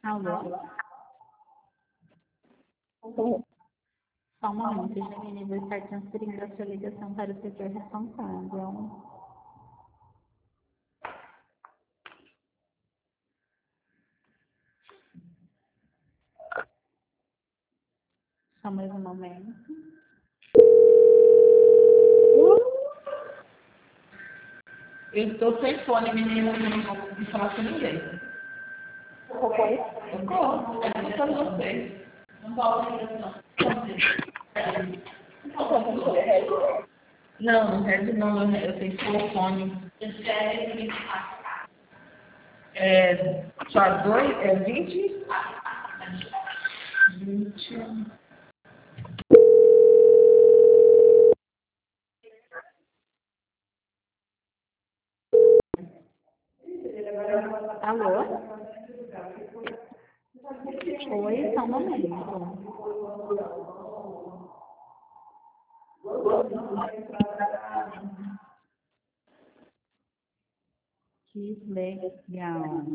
Alô? Só um momento, Janine, vou estar transferindo a sua ligação para o setor responsável. Só mais um momento. Eu estou sem fone, menina, eu não vou conseguir falar com ninguém. Socorro, eu estou com vocês. Não posso ligação. Não, Red não, eu tenho telefone. Só dois, 20? 20. Alô? Oi, só um momento. Que legal.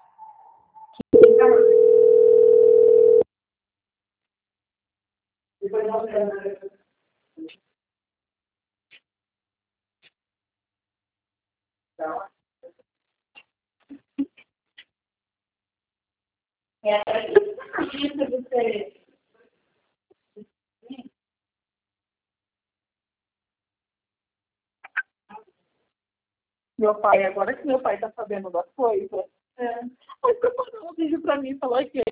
Meu pai, agora que meu pai tá sabendo das coisas, aí ficou mandando um vídeo pra mim e falou que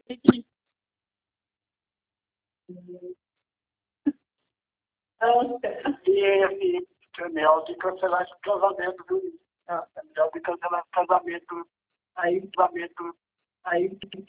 é melhor de cancelar esse casamento, viu? É melhor de cancelar esse casamento, aí